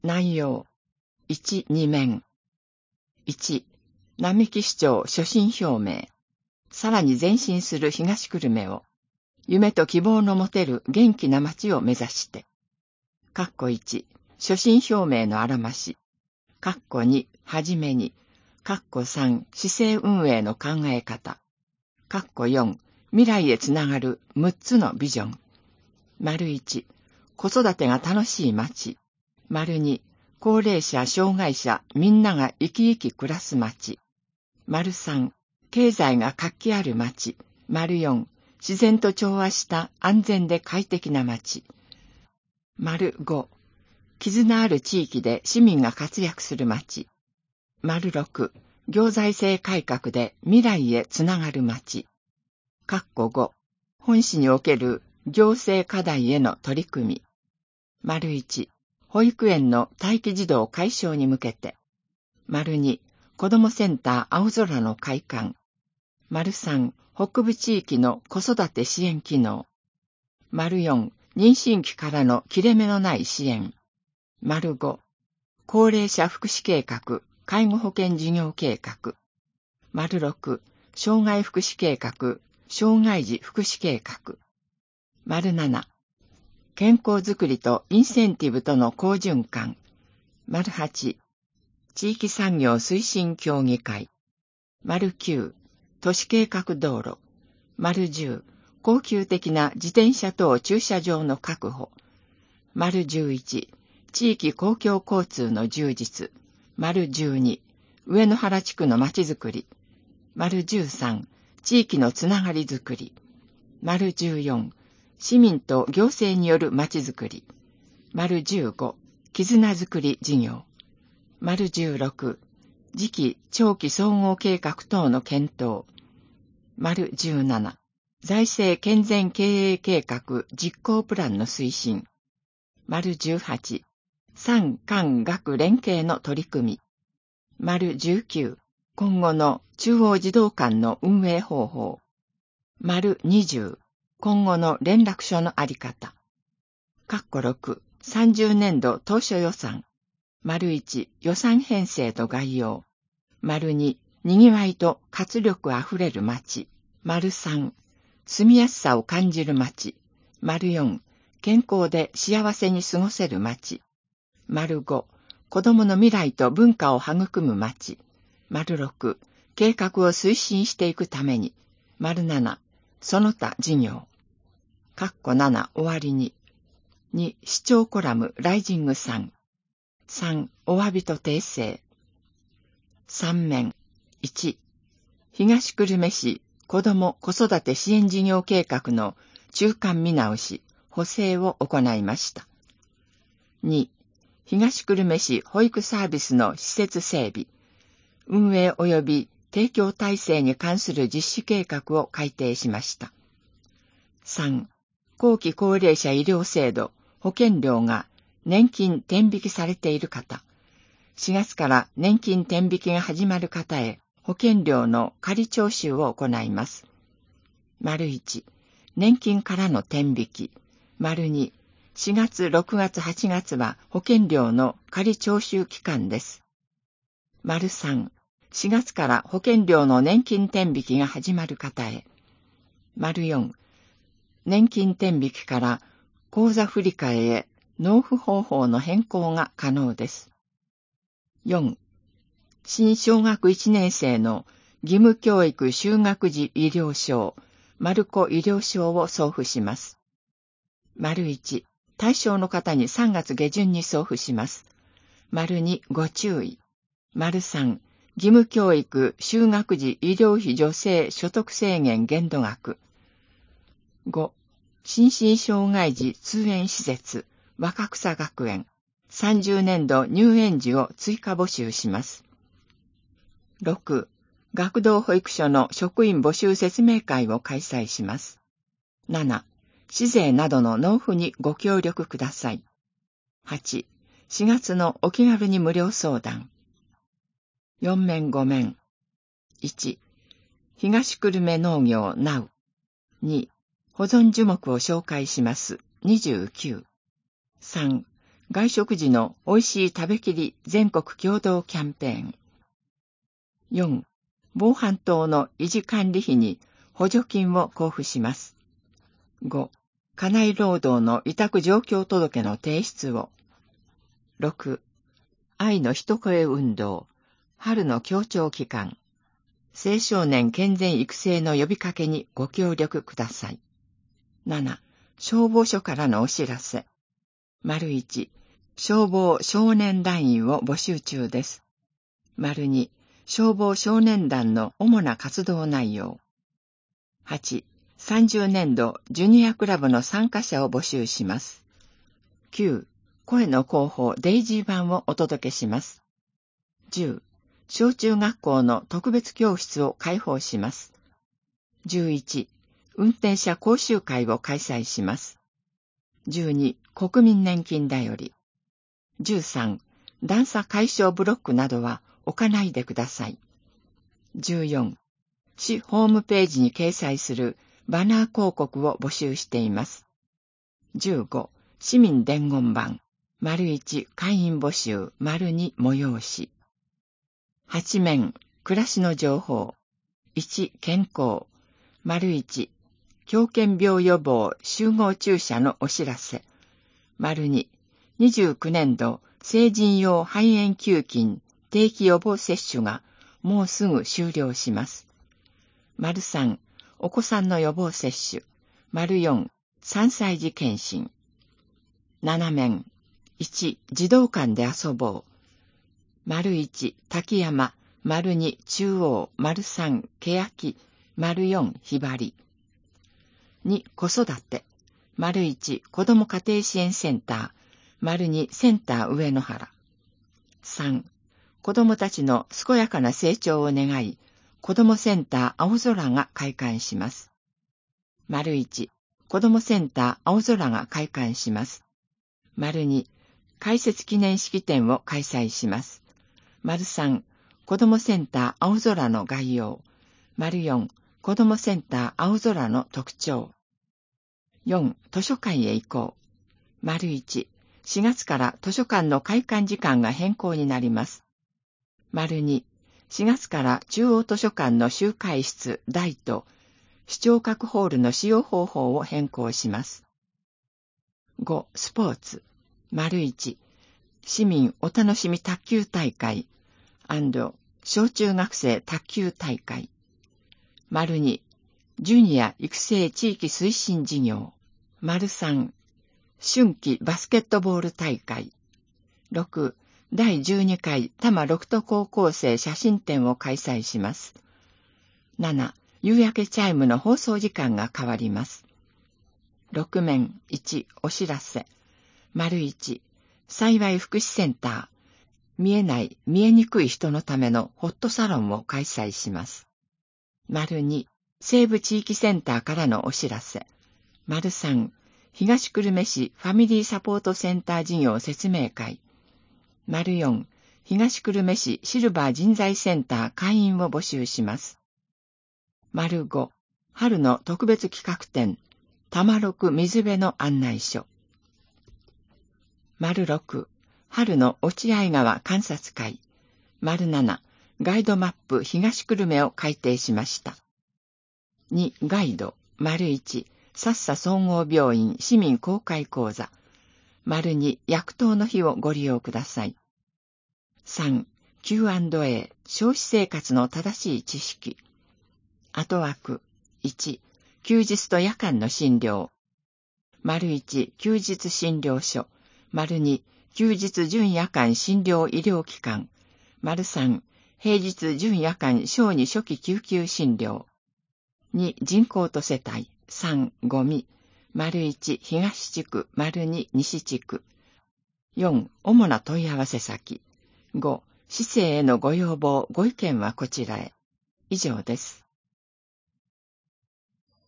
内容。1、2面。1、並木市長所信表明。さらに前進する東久留米を、夢と希望の持てる元気な町を目指して。1、所信表明のあらまし。2、はじめに。3、市政運営の考え方。4、未来へつながる6つのビジョン。1、子育てが楽しい町。2、高齢者、障害者、みんなが生き生き暮らす町。3、経済が活気ある町。4、自然と調和した安全で快適な町。5、絆ある地域で市民が活躍する町。6、行財政改革で未来へつながる町。5、本市における行政課題への取り組み。1、保育園の待機児童解消に向けて。2、子どもセンター青空の開館。3、北部地域の子育て支援機能。4、妊娠期からの切れ目のない支援。5、高齢者福祉計画、介護保険事業計画。6、障害福祉計画、障害児福祉計画。7、健康づくりとインセンティブとの好循環。8、地域産業推進協議会。9、都市計画道路。10、恒久的な自転車等駐車場の確保。11、地域公共交通の充実。12、上野原地区のまちづくり。13、地域のつながりづくり。14、市民と行政によるまちづくり。15、絆づくり事業。16、次期長期総合計画等の検討。17、財政健全経営計画実行プランの推進。18、産官学連携の取り組み。19、今後の中央児童館の運営方法。20、今後の連絡所のあり方。6、30年度当初予算。1、予算編成と概要。2、にぎわいと活力あふれる街。3、住みやすさを感じる街。4、健康で幸せに過ごせる街。5、子供の未来と文化を育む街。6、計画を推進していくために。7、その他事業。7終わりに。2、市長コラムライジング3。3、お詫びと訂正。3面。1、東久留米市子ども子育て支援事業計画の中間見直し、補正を行いました。2、東久留米市保育サービスの施設整備、運営及び提供体制に関する実施計画を改定しました。3、後期高齢者医療制度、保険料が年金転引きされている方、4月から年金転引きが始まる方へ保険料の仮徴収を行います。1、年金からの転引き。2、4月、6月、8月は保険料の仮徴収期間です。3、4月から保険料の年金転引きが始まる方へ。4、年金転引きから口座振替へ納付方法の変更が可能です。4、新小学1年生の義務教育就学時医療証、マルコ医療証を送付します。1、対象の方に3月下旬に送付します。2、ご注意。3、義務教育就学時医療費助成所得制限限度額。5、心身障害児通園施設、若草学園、30年度入園時を追加募集します。6、学童保育所の職員募集説明会を開催します。7、市税などの納付にご協力ください。8、4月のお気軽に無料相談。4面5面。1、東久留米農業 NOW。2、保存樹木を紹介します。29。3、 外食時の美味しい食べきり全国共同キャンペーン。4、防犯等の維持管理費に補助金を交付します。5、家内労働の委託状況届の提出を。6、愛の一声運動、春の協調期間、青少年健全育成の呼びかけにご協力ください。7、消防署からのお知らせ。1、消防少年団員を募集中です。2、消防少年団の主な活動内容。8、30年度ジュニアクラブの参加者を募集します。9、声の広報デイジー版をお届けします。10、小中学校の特別教室を開放します。11、運転者講習会を開催します。12、国民年金だより。13、段差解消ブロックなどは置かないでください。14、市ホームページに掲載するバナー広告を募集しています。15、市民伝言板、1、会員募集、2、催し。8面、暮らしの情報。1、健康。1、狂犬病予防集合注射のお知らせ。2、29年度成人用肺炎球菌定期予防接種がもうすぐ終了します。3、お子さんの予防接種。4、3歳児検診。7面、1、児童館で遊ぼう。1、滝山。2、中央。3、欅。4、ひばり。2、子育て。1、子ども家庭支援センター。2、センター上野原。3、子どもたちの健やかな成長を願い、子どもセンター青空が開館します。1、子どもセンター青空が開館します。2、開設記念式典を開催します。3、子どもセンター青空の概要。4、子どもセンター青空の特徴。4、図書館へ行こう。1、4月から図書館の開館時間が変更になります。2、4月から中央図書館の集会室大と視聴覚ホールの使用方法を変更します。5、スポーツ。1、市民お楽しみ卓球大会&小中学生卓球大会。2、ジュニア育成地域推進事業。3、春季バスケットボール大会。6、第12回多摩六都高校生写真展を開催します。7、夕焼けチャイムの放送時間が変わります。6面1、お知らせ。1、幸い福祉センター。見えない、見えにくい人のためのホットサロンを開催します。2、西部地域センターからのお知らせ。3、東久留米市ファミリーサポートセンター事業説明会。4、東久留米市シルバー人材センター会員を募集します。5、春の特別企画展、多摩六水辺の案内所。6、春の落合川観察会。7、ガイドマップ東久留米を改訂しました。2、ガイド。1、さっさ総合病院市民公開講座。2、薬湯の日をご利用ください。3、Q&A 消費生活の正しい知識。後枠。1、休日と夜間の診療。1、休日診療所。2、休日準夜間診療医療機関。3、平日準夜間小児初期救急診療。2、人口と世帯。3、ゴミ。1、東地区。2、西地区。4、主な問い合わせ先。5、市政へのご要望、ご意見はこちらへ。以上です。